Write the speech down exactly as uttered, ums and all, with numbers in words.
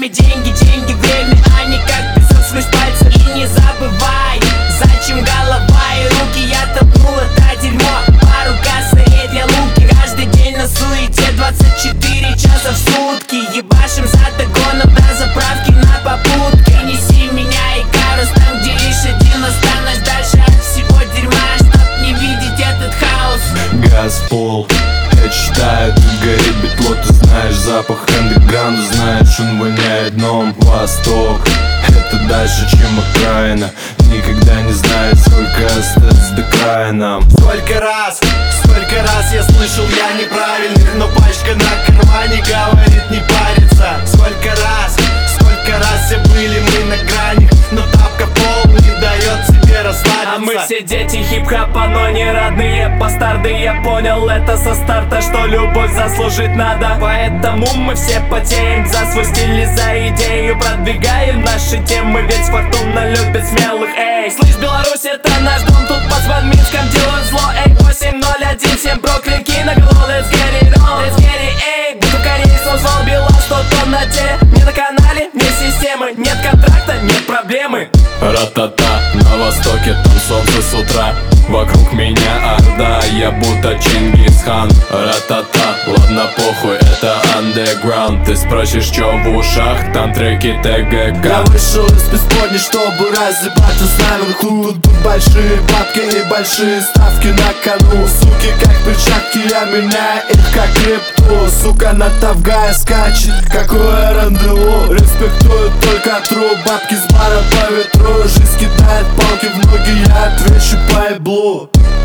деньги, деньги, время, они как песок сквозь пальцы. И не забывай, зачем голова и руки. Я толкнул это дерьмо, пару косарей для луки. Каждый день на суете, двадцать четыре часа в сутки. Ебашим за догоном до заправки на попутке. Неси меня и Карус там, где лишь один останусь. Дальше от всего дерьма, чтоб не видеть этот хаос. Газ в пол, я читаю, тут горит бетло. Ты знаешь запах андеграунда, знаешь, он воняет дном. Восток, это дальше, чем окраина. Никогда не знает, сколько остается до края нам. Сколько раз, сколько раз я слышал я неправильных, но пачка на кармане говорит не париться. Сколько раз, сколько раз все были мы на грани, но тапка пол не дает себе расслабиться. А мы все дети хип-хопа, но не родные бастарды. Я понял это со старта, что любовь заслужить надо. Поэтому мы все потеем за свой стиль и за идею. Продвигаем наши темы, ведь фортуна любит смелых. Эй, слышь, Беларусь, это наш дом, тут под Минском делают зло. Эй, восемь ноль один, всем Бруклин, киноголо, let's get it on. Let's get it, эй, буду кореец, он звал Билан, сто тонн на теле. Не на канале, не системы, нет контракта, нет проблемы. Ра-та-та, на востоке там солнце с утра. Вокруг меня орда, я будто Чингисхан. Ра-та-та, ладно похуй, это андеграунд. Ты спросишь, чё в ушах, там треки ТГК. Я вышел из преисподней, чтобы разъебаться с наверху. Тут, тут большие бабки и большие ставки на кону. Суки как перчатки, я меняю их как крипту. Сука на Тавгае скачет, какое рандеву. Респектую только тру, бабки с бара по ветру. Жизнь кидает палки в ноги, я отвечу по еблу.